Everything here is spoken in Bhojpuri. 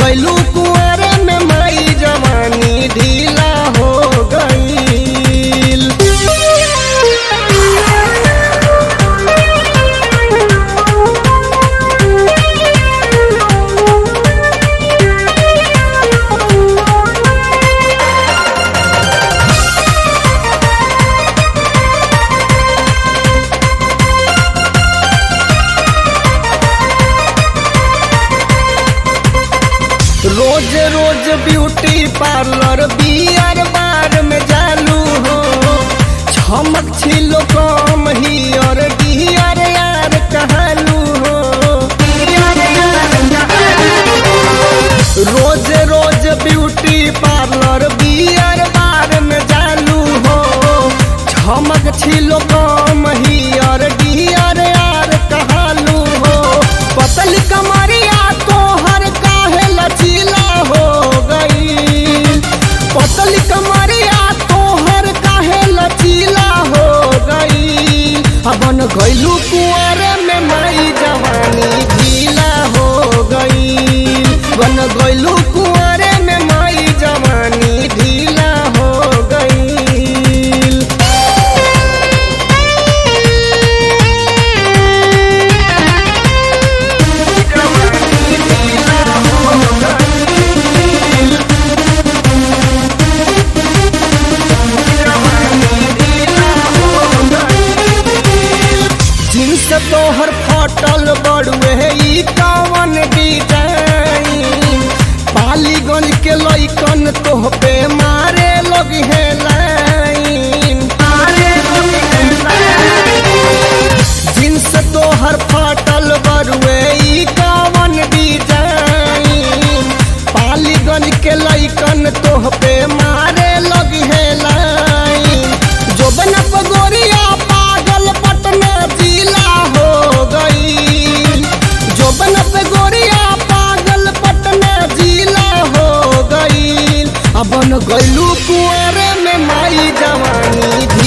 गइलू कुंवारे में माई जवानी ढीला हो गईल। रोज रोज ब्यूटी पार्लर बियर बार में जालू हो, चमक छिलो कम ही और डियर यार कहलू हो। रोज रोज ब्यूटी पार्लर बियर बार में जालू हो, चमक छिलो कम ही और डियर यार कहलू हो। पतल कमरिया तोहर काहे लचीला हो गई, पतल कमरिया तोहर काहे लचीला हो गई। बन गइलू कुंवारे में माई जवानी ढीला हो गई, बन गइलू कुंवारे में माई जवानी ढीला हो गई। जींस तोहर फटल बड़ुए ई कवन डिजाइन, पालीगंज के लइकन तोह पे मारे लोग है लाइन। जींस तोहर फटल बड़ुए ई कवन डिजाइन, पालीगंज के लइकन तोह पे मारे लोग है लाइन। जोबन पगोरिया पागल पटना जिला हो गई, जोबन पगोरिया पागल पटना जिला हो गई। बन गइलू कुंवारे में माई जवानी